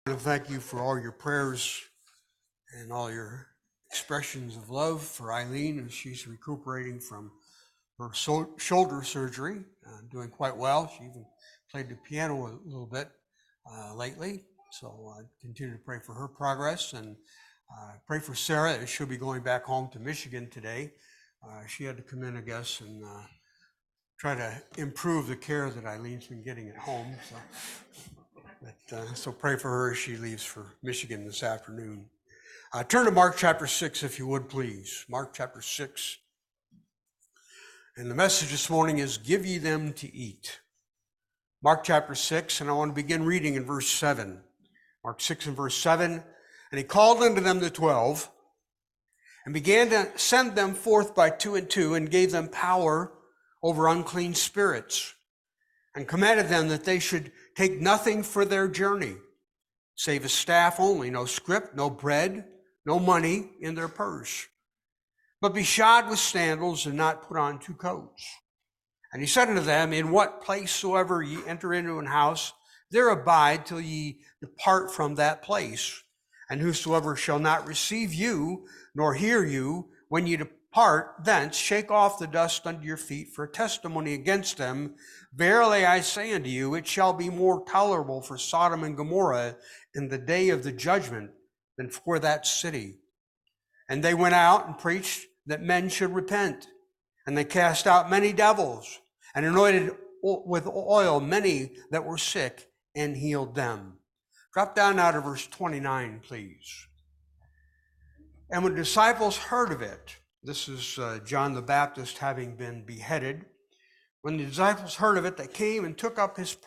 I want to thank you for all your prayers and all your expressions of love for Eileen as she's recuperating from her shoulder surgery, doing quite well. She even played the piano a little bit lately. So I continue to pray for her progress and pray for Sarah as she'll be going back home to Michigan today. She had to come in, I guess, and try to improve the care that Eileen's been getting at home. So pray for her as she leaves for Michigan this afternoon. Turn to Mark chapter 6, if you would, please. Mark chapter 6. And the message this morning is, give ye them to eat. Mark chapter 6, and I want to begin reading in verse 7. Mark 6 and verse 7. And he called unto them the 12, and began to send them forth by 2 and 2, and gave them power over unclean spirits, and commanded them that they should take nothing for their journey, save a staff only, no scrip, no bread, no money in their purse, but be shod with sandals, and not put on 2 coats. And he said unto them, in what place soever ye enter into an house, there abide till ye depart from that place. And whosoever shall not receive you, nor hear you, when ye depart thence, shake off the dust under your feet for a testimony against them. Verily I say unto you, it shall be more tolerable for Sodom and Gomorrah in the day of the judgment than for that city. And they went out and preached that men should repent. And they cast out many devils, and anointed with oil many that were sick, and healed them. Drop down now to verse 29, please. And when the disciples heard of it, this is John the Baptist having been beheaded. When the disciples heard of it, they came and took up his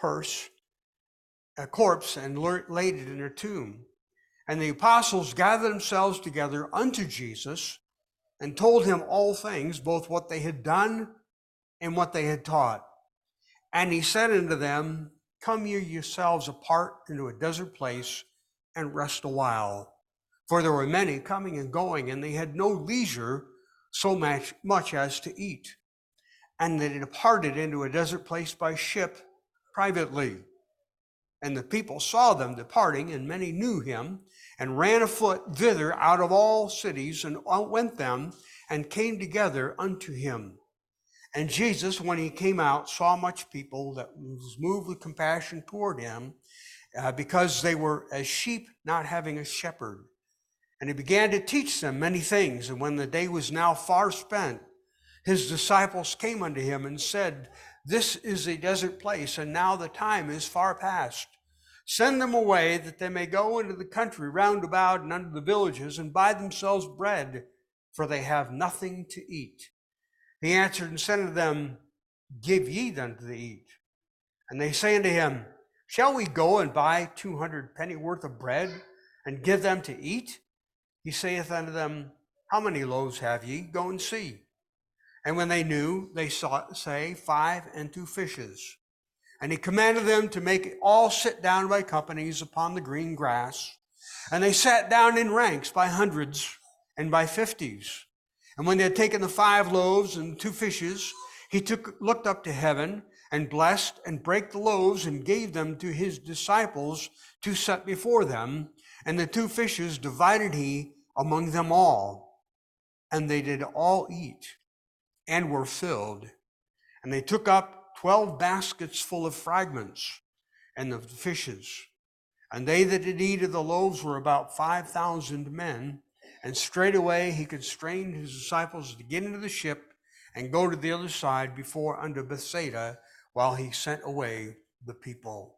corpse, and laid it in a tomb. And the apostles gathered themselves together unto Jesus, and told him all things, both what they had done and what they had taught. And he said unto them, come ye yourselves apart into a desert place, and rest a while. For there were many coming and going, and they had no leisure so much as to eat. And they departed into a desert place by ship privately. And the people saw them departing, and many knew him, and ran afoot thither out of all cities, and went them, and came together unto him. And Jesus, when he came out, saw much people, that was moved with compassion toward him, because they were as sheep not having a shepherd. And he began to teach them many things. And when the day was now far spent, his disciples came unto him and said, this is a desert place, and now the time is far past. Send them away, that they may go into the country round about and unto the villages, and buy themselves bread, for they have nothing to eat. He answered and said unto them, give ye them to eat. And they say unto him, shall we go and buy 200 pennyworth of bread, and give them to eat? He saith unto them, how many loaves have ye? Go and see. And when they knew, they say 5 and 2 fishes. And he commanded them to make all sit down by companies upon the green grass. And they sat down in ranks by hundreds and by 50s. And when they had taken the 5 loaves and 2 fishes, he looked up to heaven, and blessed, and brake the loaves, and gave them to his disciples to set before them. And the 2 fishes divided he among them all. And they did all eat, and were filled. And they took up 12 baskets full of fragments, and of the fishes. And they that did eat of the loaves were about 5,000 men. And straightway he constrained his disciples to get into the ship, and go to the other side before unto Bethsaida, while he sent away the people.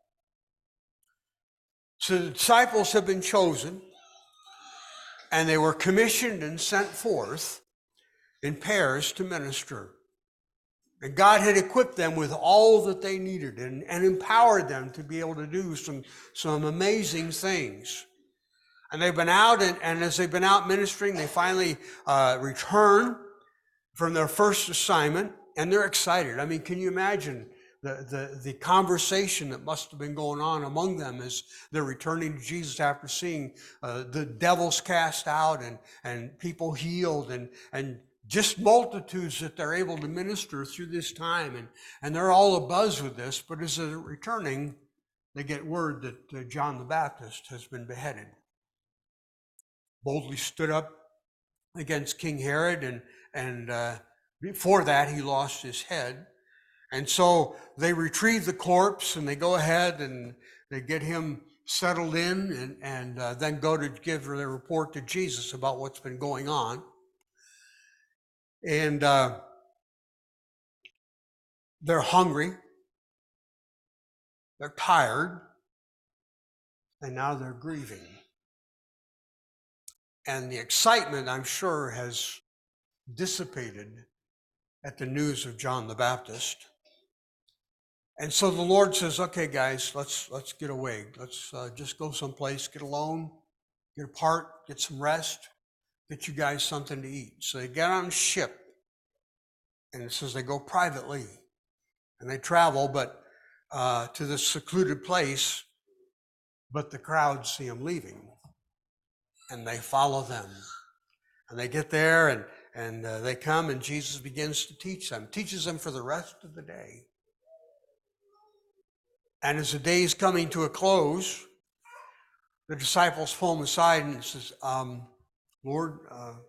So the disciples have been chosen, and they were commissioned and sent forth in pairs to minister. And God had equipped them with all that they needed, and empowered them to be able to do some amazing things. And they've been out, and as they've been out ministering, they finally return from their first assignment, and they're excited. I mean, can you imagine the conversation that must have been going on among them as they're returning to Jesus after seeing the devils cast out and people healed and just multitudes that they're able to minister through this time. And they're all abuzz with this, but as they're returning, they get word that John the Baptist has been beheaded. Boldly stood up against King Herod, and before that he lost his head. And so they retrieve the corpse and they go ahead and they get him settled in and then go to give their report to Jesus about what's been going on. And they're hungry, they're tired, and now they're grieving. And the excitement, I'm sure, has dissipated at the news of John the Baptist. And so the Lord says, okay, guys, let's get away. Let's just go someplace, get alone, get apart, get some rest, get you guys something to eat. So they get on a ship, and it says they go privately, and they travel, but to this secluded place, but the crowds see them leaving, and they follow them. And they get there, and they come, and Jesus begins to teaches them for the rest of the day. And as the day is coming to a close, the disciples pull him aside and says, Lord,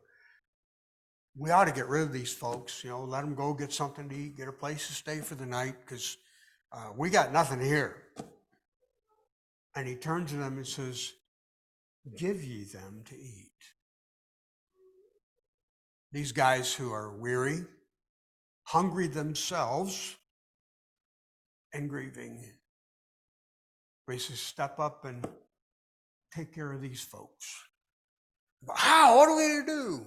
we ought to get rid of these folks, let them go get something to eat, get a place to stay for the night, because we got nothing here. And he turns to them and says, give ye them to eat. These guys who are weary, hungry themselves, and grieving. He says, step up and take care of these folks. But how? What are we going to do?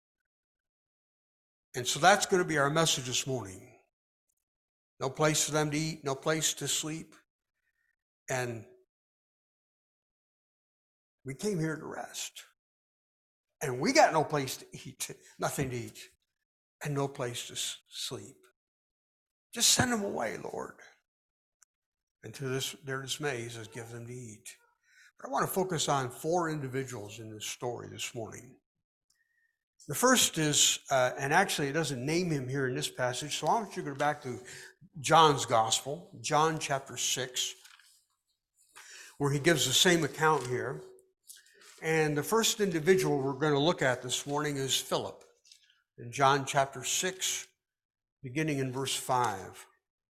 And so that's going to be our message this morning. No place for them to eat, no place to sleep. And we came here to rest. And we got no place to eat, nothing to eat, and no place to sleep. Just send them away, Lord. And to their dismay, he says, give them to eat. But I want to focus on 4 individuals in this story this morning. The first is, and actually it doesn't name him here in this passage, so I want you to go back to John's Gospel, John chapter 6, where he gives the same account here. And the first individual we're going to look at this morning is Philip, in John chapter 6, beginning in verse 5.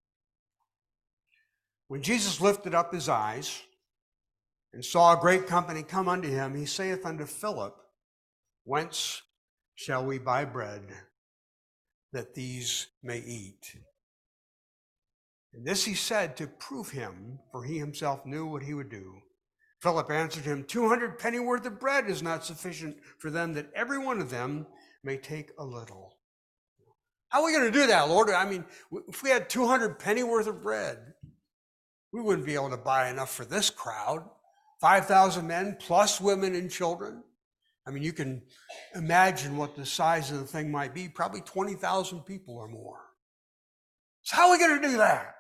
When Jesus lifted up his eyes and saw a great company come unto him, he saith unto Philip, whence shall we buy bread that these may eat? And this he said to prove him, for he himself knew what he would do. Philip answered him, 200 pennyworth of bread is not sufficient for them, that every one of them may take a little. How are we going to do that, Lord? I mean, if we had 200 pennyworth of bread, we wouldn't be able to buy enough for this crowd. 5,000 men plus women and children. I mean, you can imagine what the size of the thing might be, probably 20,000 people or more. So how are we going to do that?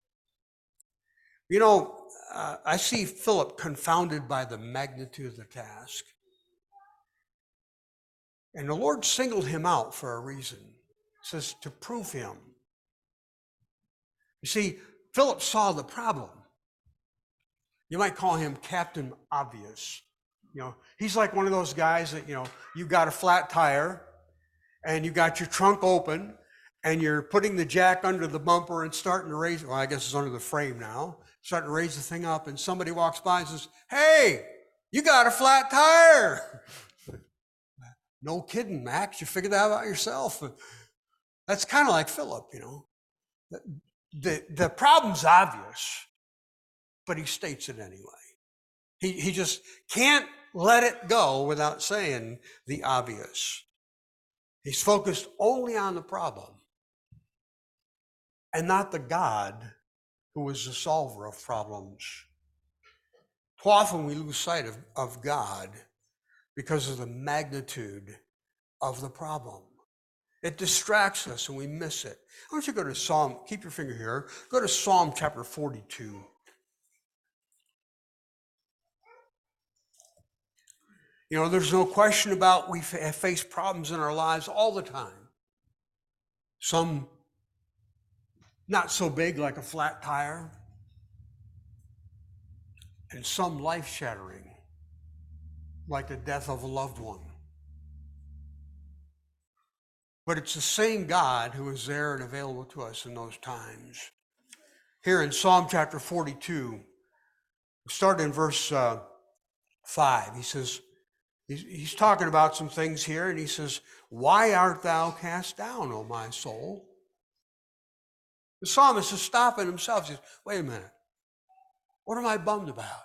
I see Philip confounded by the magnitude of the task. And the Lord singled him out for a reason. It says to prove him. You see, Philip saw the problem. You might call him Captain Obvious. He's like one of those guys that, you got a flat tire and you got your trunk open and you're putting the jack under the bumper and starting to raise, well, I guess it's under the frame now, starting to raise the thing up, and somebody walks by and says, hey, you got a flat tire. No kidding, Max, you figured that out yourself. That's kind of like Philip, The problem's obvious, but he states it anyway. He just can't let it go without saying the obvious. He's focused only on the problem and not the God who is the solver of problems. Too often we lose sight of God because of the magnitude of the problem. It distracts us and we miss it. I want you to go to Psalm, keep your finger here, go to Psalm chapter 42. There's no question about we have faced problems in our lives all the time. Some not so big like a flat tire. and some life-shattering, like the death of a loved one. But it's the same God who is there and available to us in those times. Here in Psalm chapter 42, start in verse 5. He says, he's talking about some things here, and he says, "Why art thou cast down, O my soul?" The psalmist is stopping himself. He says, wait a minute. What am I bummed about?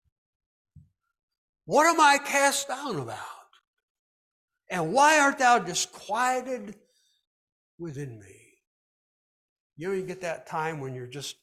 What am I cast down about? And why art thou disquieted within me? You get that time when you're just,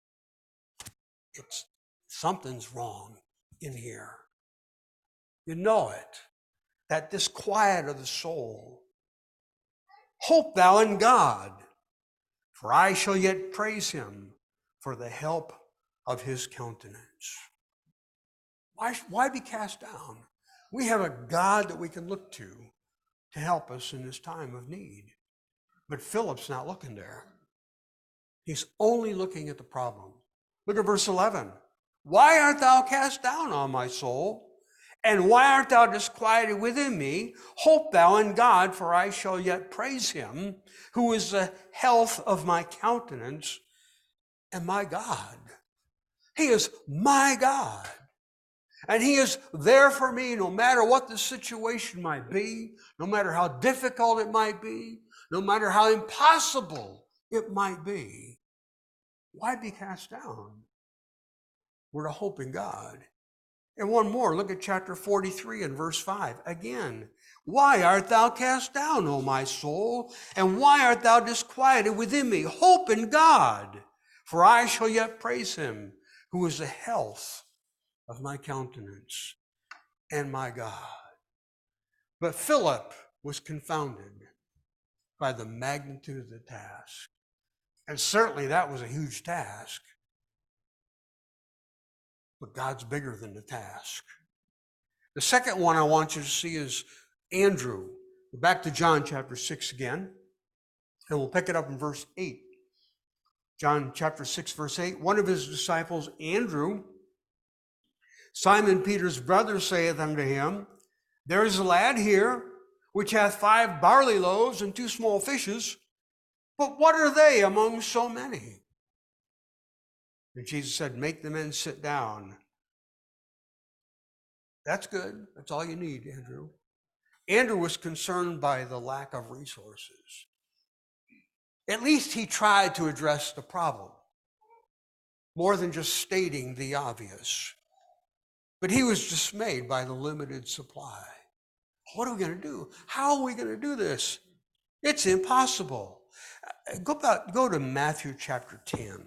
something's wrong in here. You know it. That disquiet of the soul. Hope thou in God, for I shall yet praise him for the help of his countenance. Why be cast down? We have a God that we can look to help us in this time of need. But Philip's not looking there. He's only looking at the problem. Look at verse 11. Why art thou cast down, O my soul? And why art thou disquieted within me? Hope thou in God, for I shall yet praise him, who is the health of my countenance and my God. He is my God. And he is there for me no matter what the situation might be, no matter how difficult it might be, no matter how impossible it might be. Why be cast down? We're to hope in God. And one more, look at chapter 43 and verse 5. Again, why art thou cast down, O my soul? And why art thou disquieted within me? Hope in God, for I shall yet praise him, who is the health of my countenance and my God. But Philip was confounded by the magnitude of the task. And certainly that was a huge task. But God's bigger than the task. The second one I want you to see is Andrew. Back to John chapter 6 again, and we'll pick it up in verse 8. John chapter 6, verse 8. One of his disciples, Andrew, Simon Peter's brother, saith unto him, There is a lad here, which hath 5 barley loaves and 2 small fishes, but what are they among so many? And Jesus said, Make the men sit down. That's good. That's all you need, Andrew. Andrew was concerned by the lack of resources. At least he tried to address the problem, more than just stating the obvious. But he was dismayed by the limited supply. What are we going to do? How are we going to do this? It's impossible. Go to Matthew chapter 10.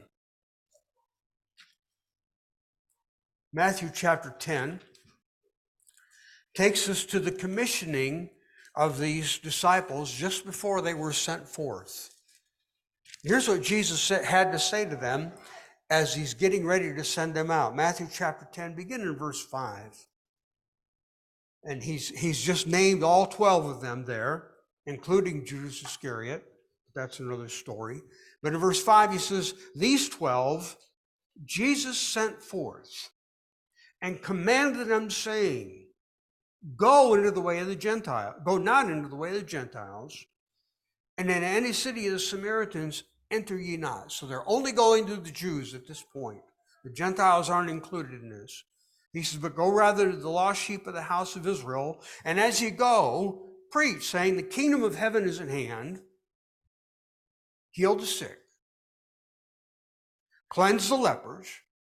Matthew chapter 10 takes us to the commissioning of these disciples just before they were sent forth. Here's what Jesus had to say to them as he's getting ready to send them out. Matthew chapter 10, beginning in verse 5. And he's just named all 12 of them there, including Judas Iscariot. That's another story. But in verse 5, he says, These 12 Jesus sent forth and commanded them, saying, Go into the way of the Gentiles, go not into the way of the Gentiles, and in any city of the Samaritans enter ye not. So they're only going to the Jews at this point. The Gentiles aren't included in this. He says, But go rather to the lost sheep of the house of Israel, and as ye go, preach, saying, The kingdom of heaven is at hand. Heal the sick, cleanse the lepers,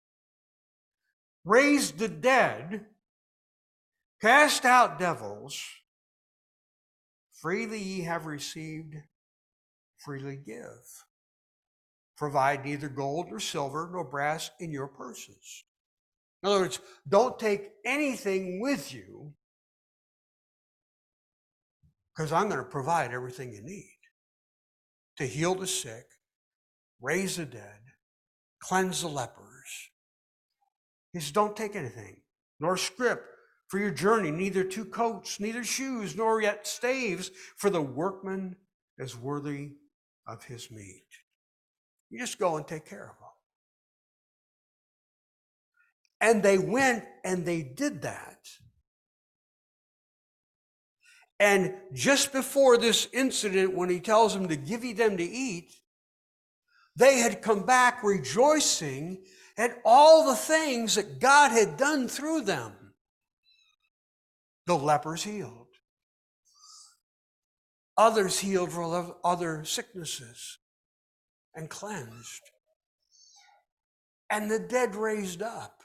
raise the dead, cast out devils. Freely ye have received, freely give. Provide neither gold nor silver nor brass in your purses. In other words, don't take anything with you, because I'm going to provide everything you need to heal the sick, raise the dead, cleanse the lepers. He says, don't take anything, nor scrip for your journey, neither 2 coats, neither shoes, nor yet staves, for the workman is worthy of his meat. You just go and take care of them. And they went and they did that. And just before this incident, when he tells them to give them to eat, they had come back rejoicing at all the things that God had done through them. The lepers healed. Others healed for other sicknesses and cleansed. And the dead raised up.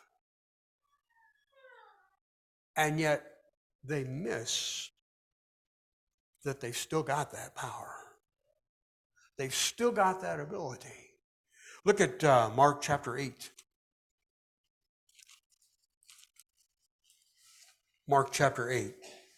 And yet they miss that they've still got that power. They've still got that ability. Look at Mark chapter 8. Mark chapter 8.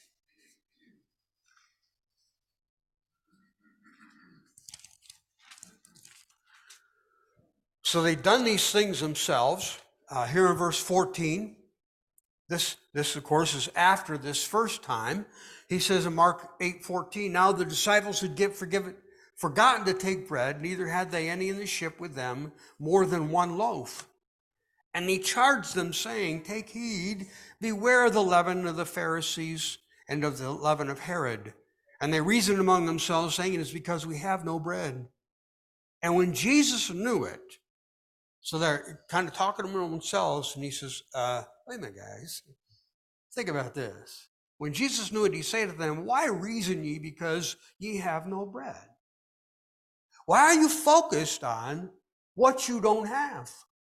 So they've done these things themselves. Here in verse 14, this of course is after this first time. He says in Mark 8:14, now the disciples had forgotten to take bread, neither had they any in the ship with them more than one loaf. And he charged them, saying, take heed, beware of the leaven of the Pharisees and of the leaven of Herod. And they reasoned among themselves, saying, it is because we have no bread. And when Jesus knew it, so they're kind of talking among themselves, and he says, wait a minute, guys, think about this. When Jesus knew it, he said to them, why reason ye because ye have no bread? Why are you focused on what you don't have?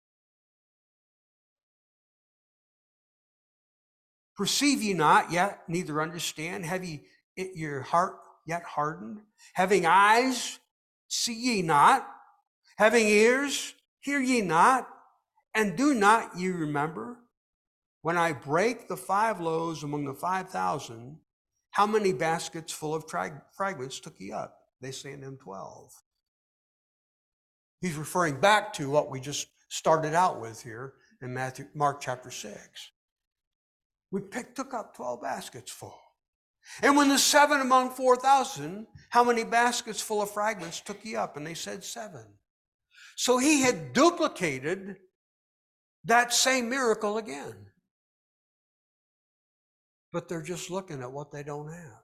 Perceive ye not yet, neither understand? Have ye your heart yet hardened? Having eyes, see ye not? Having ears, hear ye not? And do not ye remember? When I break the 5 loaves among the 5,000, how many baskets full of fragments took ye up? They say unto him 12. He's referring back to what we just started out with here in Mark chapter 6. We took up 12 baskets full. And when the 7 among 4,000, how many baskets full of fragments took ye up? And they said 7. So he had duplicated that same miracle again. But they're just looking at what they don't have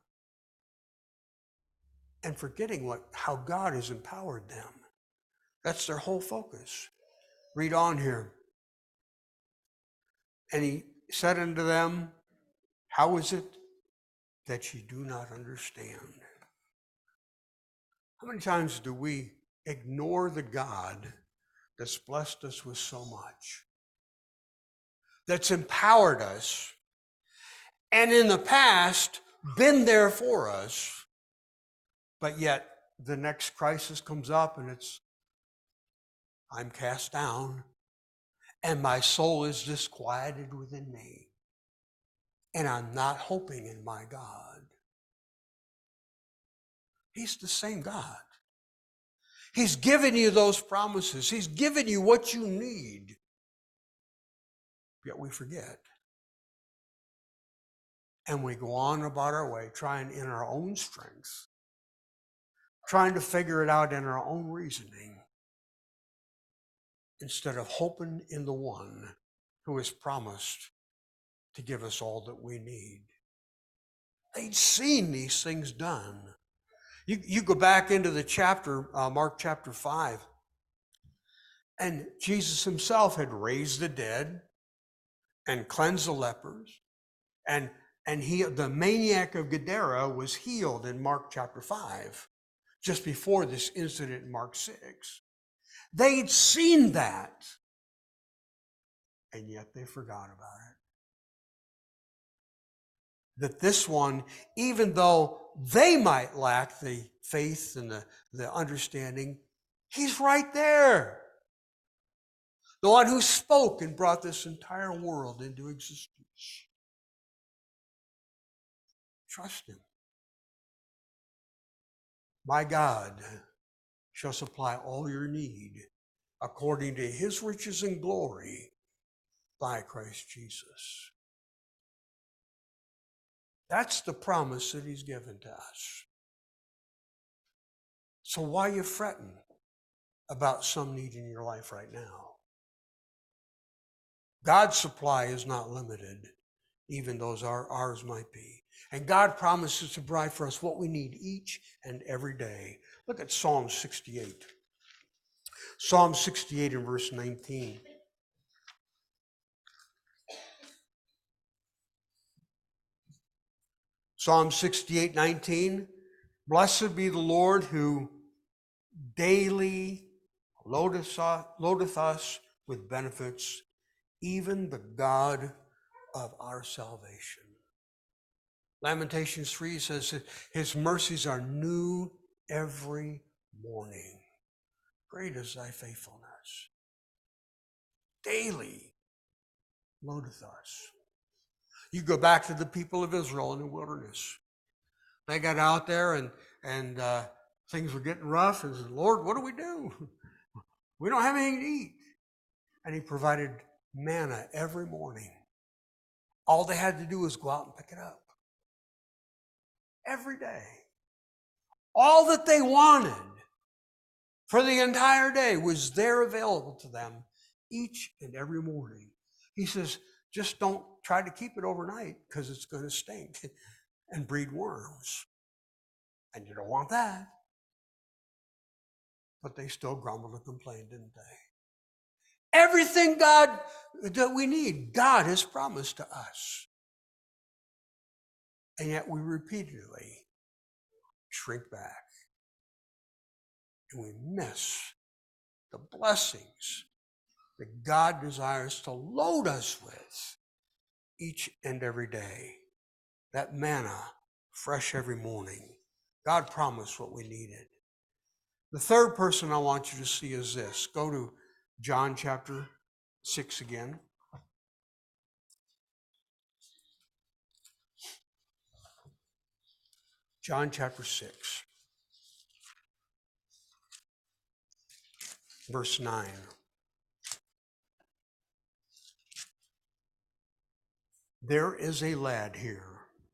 and forgetting how God has empowered them. That's their whole focus. Read on here. And he said unto them, how is it that ye do not understand? How many times do we ignore the God that's blessed us with so much, that's empowered us, and in the past been there for us, but yet the next crisis comes up and it's, I'm cast down and my soul is disquieted within me and I'm not hoping in my God. He's the same God. He's given you those promises. He's given you what you need. Yet we forget. And we go on about our way, trying in our own strength, trying to figure it out in our own reasoning, instead of hoping in the one who has promised to give us all that we need. They'd seen these things done. You go back into the chapter, Mark chapter 5, and Jesus himself had raised the dead and cleansed the lepers, and the maniac of Gadara was healed in Mark chapter 5, just before this incident in Mark 6. They'd seen that, and yet they forgot about it. That this one, even though they might lack the faith and the understanding, he's right there. The one who spoke and brought this entire world into existence. Trust him. My God shall supply all your need according to his riches and glory by Christ Jesus. That's the promise that he's given to us. So why are you fretting about some need in your life right now? God's supply is not limited, even though ours might be. And God promises to provide for us what we need each and every day. Look at Psalm 68. Psalm 68 and verse 19. Psalm 68, 19. Blessed be the Lord who daily loadeth us with benefits, even the God of our salvation. Lamentations 3 says his mercies are new every morning. Great is thy faithfulness. Daily loadeth us. You go back to the people of Israel in the wilderness. They got out there and things were getting rough, and said, Lord, what do we do? We don't have anything to eat. And he provided manna every morning. All they had to do was go out and pick it up. Every day. All that they wanted for the entire day was there available to them each and every morning. He says, just don't try to keep it overnight because it's going to stink and breed worms. And you don't want that. But they still grumbled and complained, didn't they? Everything God that we need, God has promised to us. And yet we repeatedly shrink back. And we miss the blessings that God desires to load us with each and every day. That manna, fresh every morning. God promised what we needed. The third person I want you to see is this. Go to John chapter 6 again. John chapter 6, verse 9. There is a lad here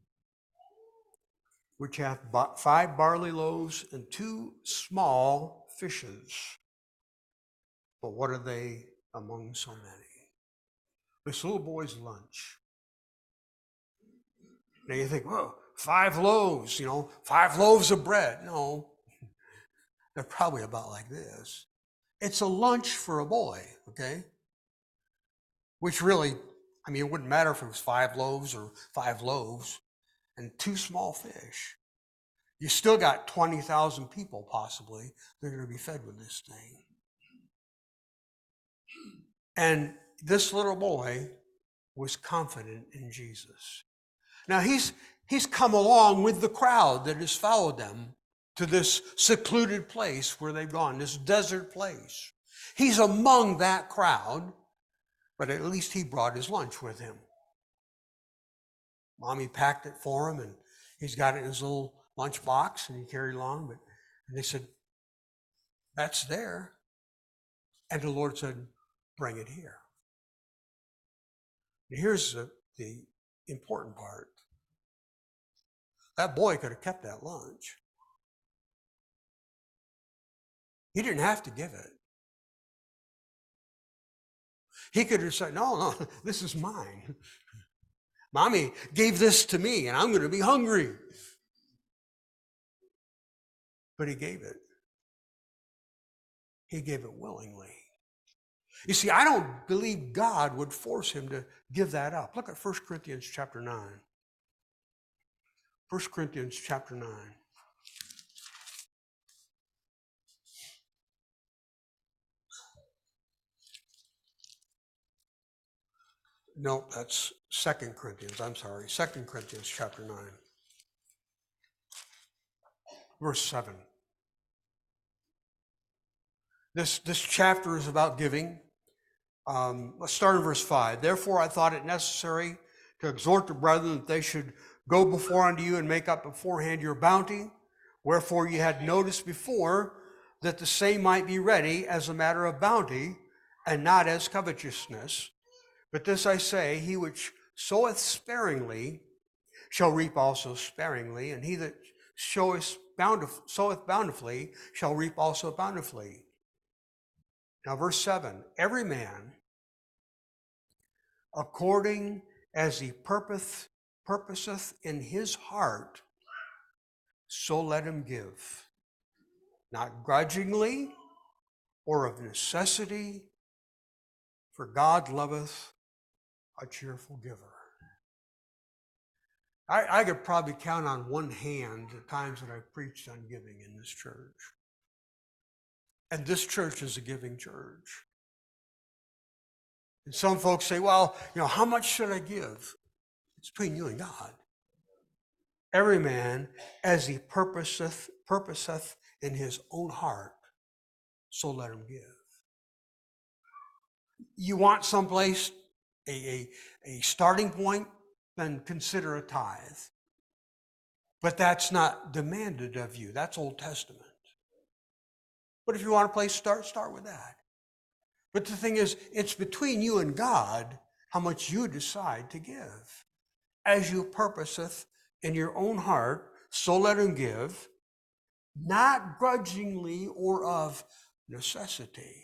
which hath 5 barley loaves and 2 small fishes. But what are they among so many? This little boy's lunch. Now you think, well, 5 loaves, 5 loaves of bread. No, they're probably about like this. It's a lunch for a boy, okay? Which really, it wouldn't matter if it was 5 loaves or 5 loaves and 2 small fish. You still got 20,000 people possibly that are going to be fed with this thing. And this little boy was confident in Jesus. Now he's come along with the crowd that has followed them to this secluded place where they've gone, this desert place. He's among that crowd, but at least he brought his lunch with him. Mommy packed it for him, and he's got it in his little lunch box, and he carried along. And they said, that's there. And the Lord said, bring it here. And here's the important part. That boy could have kept that lunch. He didn't have to give it. He could have said, no, this is mine. Mommy gave this to me, and I'm going to be hungry. But he gave it. He gave it willingly. You see, I don't believe God would force him to give that up. Look at 1 Corinthians chapter 9. 1 Corinthians chapter 9. No, that's 2 Corinthians. I'm sorry. 2 Corinthians chapter 9. Verse 7. This chapter is about giving. Let's start in verse 5. Therefore I thought it necessary to exhort the brethren that they should go before unto you and make up beforehand your bounty. Wherefore you had noticed before that the same might be ready as a matter of bounty and not as covetousness. But this I say, he which soweth sparingly shall reap also sparingly, and he that soweth bountifully shall reap also bountifully. Now verse 7, every man according as he purposeth in his heart, so let him give, not grudgingly or of necessity, for God loveth a cheerful giver. I could probably count on one hand the times that I've preached on giving in this church. And this church is a giving church. And some folks say, well, how much should I give? It's between you and God. Every man, as he purposeth in his own heart, so let him give. You want someplace, a starting point, then consider a tithe. But that's not demanded of you. That's Old Testament. But if you want a place to start with that. But the thing is, it's between you and God how much you decide to give. As you purposeth in your own heart, so let him give, not grudgingly or of necessity.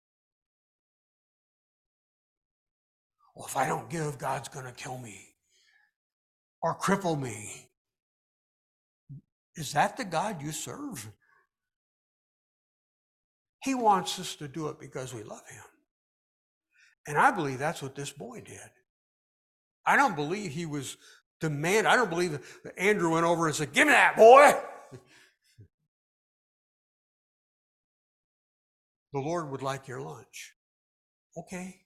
Well, if I don't give, God's going to kill me or cripple me. Is that the God you serve? He wants us to do it because we love him. And I believe that's what this boy did. I don't believe he was demanding. I don't believe that Andrew went over and said, give me that, boy. The Lord would like your lunch. Okay.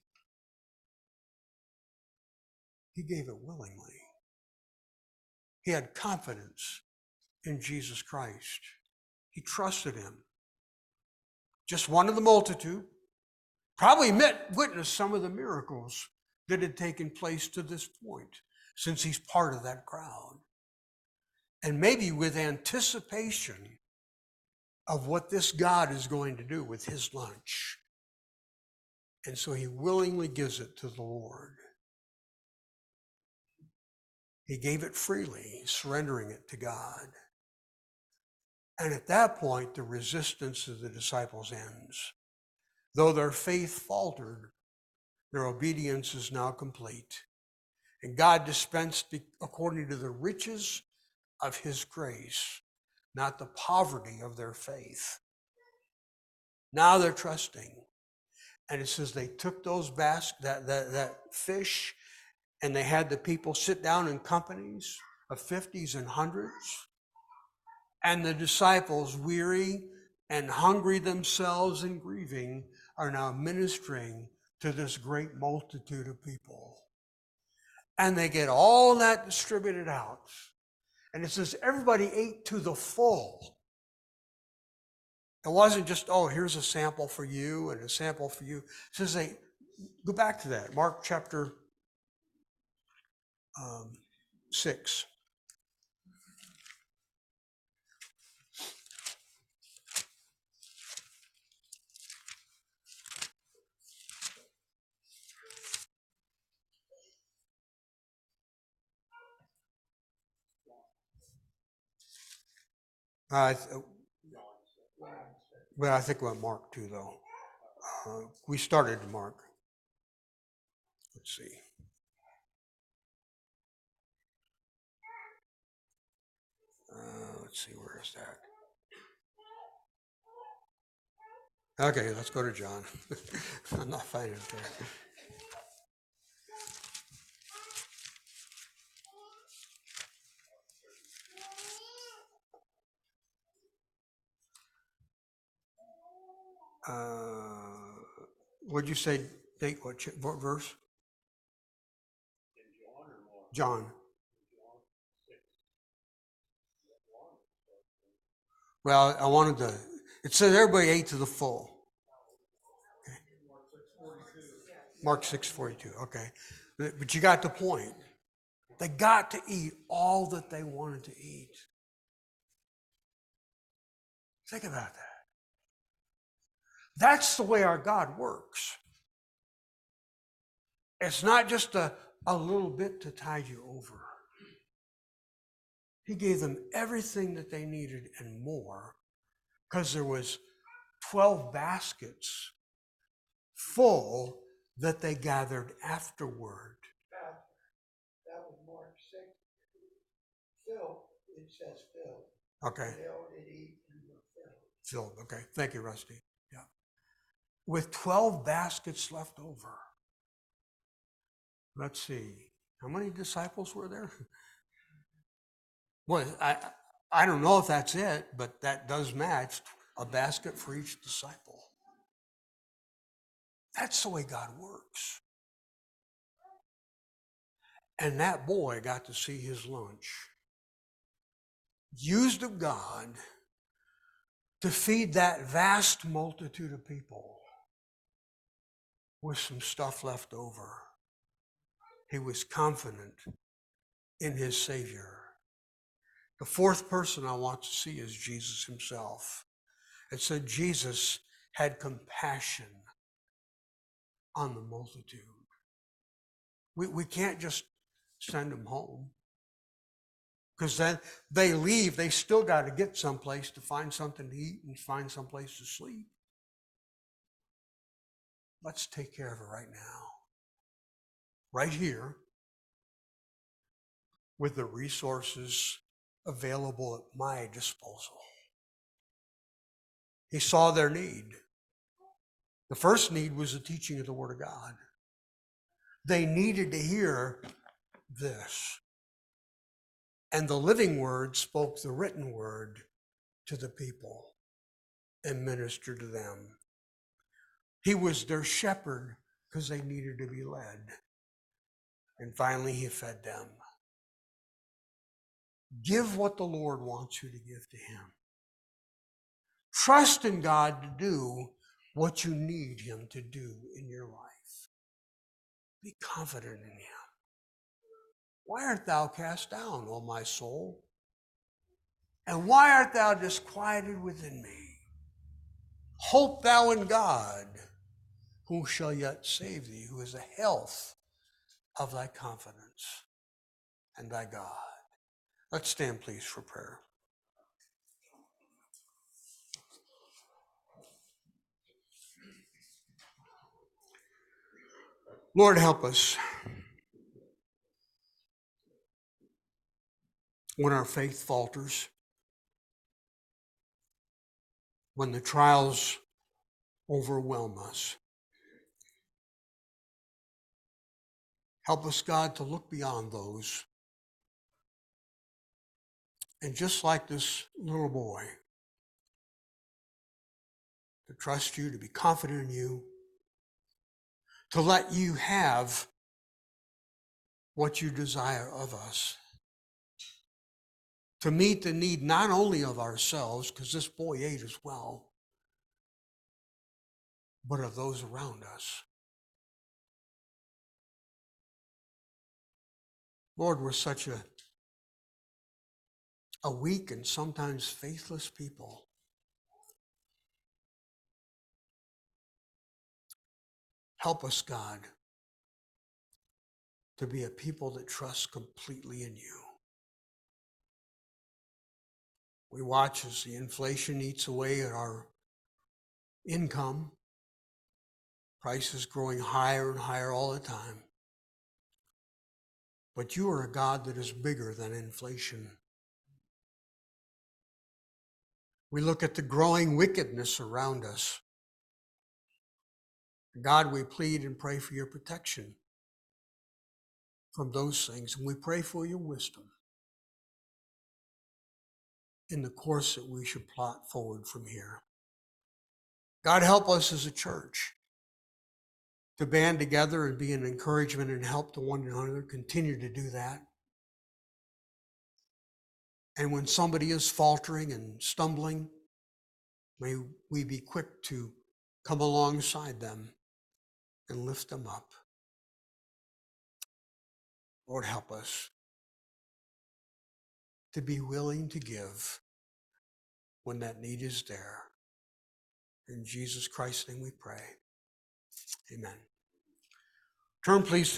He gave it willingly. He had confidence in Jesus Christ. He trusted him. Just one of the multitude. Probably witnessed some of the miracles that had taken place to this point, since he's part of that crowd. And maybe with anticipation of what this God is going to do with his lunch. And so he willingly gives it to the Lord. He gave it freely, surrendering it to God. And at that point, the resistance of the disciples ends. Though their faith faltered, their obedience is now complete. And God dispensed according to the riches of his grace, not the poverty of their faith. Now they're trusting. And it says they took those that fish, and they had the people sit down in companies of 50s and 100s. And the disciples, weary and hungry themselves and grieving, are now ministering to this great multitude of people. And they get all that distributed out. And it says everybody ate to the full. It wasn't just, here's a sample for you and a sample for you. It says go back to that, Mark chapter 6. Well, I think we went Mark 2, though. We started Mark. Let's see. Let's see, where is that? Okay, let's go to John. I'm not finding it there. What'd you say, date, what verse? John. Well, I wanted to, it says everybody ate to the full. Okay. Mark 6:42, okay. But you got the point. They got to eat all that they wanted to eat. Think about that. That's the way our God works. It's not just a little bit to tide you over. He gave them everything that they needed and more, because there was 12 baskets full that they gathered afterward. That was Mark 6. Phil, it says Phil. Okay. They all did eat and were filled. Filled. Okay. Thank you, Rusty. Yeah. With 12 baskets left over. Let's see. How many disciples were there? Well, I don't know if that's it, but that does match a basket for each disciple. That's the way God works. And that boy got to see his lunch. Used of God to feed that vast multitude of people with some stuff left over. He was confident in his Savior. The fourth person I want to see is Jesus himself. It said Jesus had compassion on the multitude. We can't just send them home, because then they leave. They still got to get someplace to find something to eat and find someplace to sleep. Let's take care of it right now, right here, with the resources available at my disposal. He saw their need. The first need was the teaching of the Word of God. They needed to hear this. And the living Word spoke the written Word to the people and ministered to them. He was their shepherd because they needed to be led. And finally, he fed them. Give what the Lord wants you to give to him. Trust in God to do what you need him to do in your life. Be confident in him. Why art thou cast down, O my soul? And why art thou disquieted within me? Hope thou in God, who shall yet save thee, who is the health of thy confidence and thy God. Let's stand, please, for prayer. Lord, help us when our faith falters, when the trials overwhelm us. Help us, God, to look beyond those. And just like this little boy, to trust you, to be confident in you, to let you have what you desire of us, to meet the need not only of ourselves, because this boy ate as well, but of those around us. Lord, we're such a weak and sometimes faithless people. Help us, God, to be a people that trust completely in you. We watch as the inflation eats away at our income. Prices growing higher and higher all the time. But you are a God that is bigger than inflation. We look at the growing wickedness around us. God, we plead and pray for your protection from those things. And we pray for your wisdom in the course that we should plot forward from here. God, help us as a church to band together and be an encouragement and help to one another. Continue to do that. And when somebody is faltering and stumbling, may we be quick to come alongside them and lift them up. Lord, help us to be willing to give when that need is there. In Jesus Christ's name we pray. Amen. Turn, please,